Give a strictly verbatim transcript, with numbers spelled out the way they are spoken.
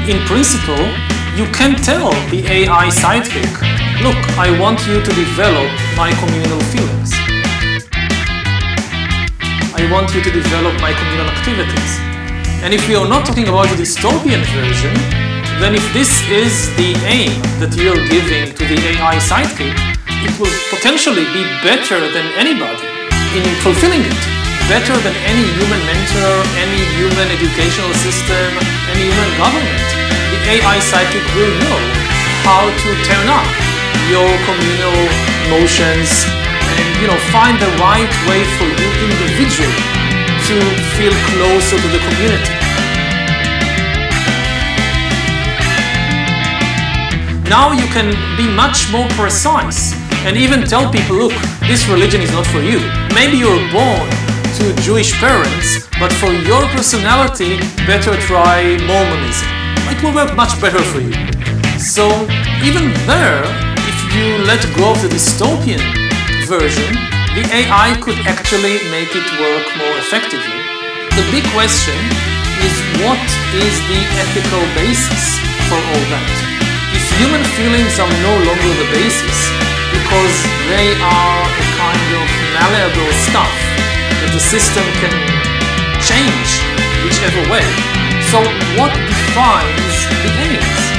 in principle, you can tell the A I sidekick, look, I want you to develop my communal feelings. I want you to develop my communal activities. And if we are not talking about the dystopian version, then if this is the aim that you're giving to the A I sidekick, it will potentially be better than anybody in fulfilling it. Better than any human mentor, any human educational system, any human government. The A I sidekick will know how to turn up your communal emotions and, you know, find the right way for you individually to feel closer to the community. Now you can be much more precise and even tell people, look, this religion is not for you. Maybe you're born to Jewish parents, but for your personality, better try Mormonism. It will work much better for you. So even there, if you let go of the dystopian version, the A I could actually make it work more effectively. The big question is, what is the ethical basis for all that? If human feelings are no longer the basis, because they are a kind of malleable stuff that the system can change whichever way, so what defines the aims?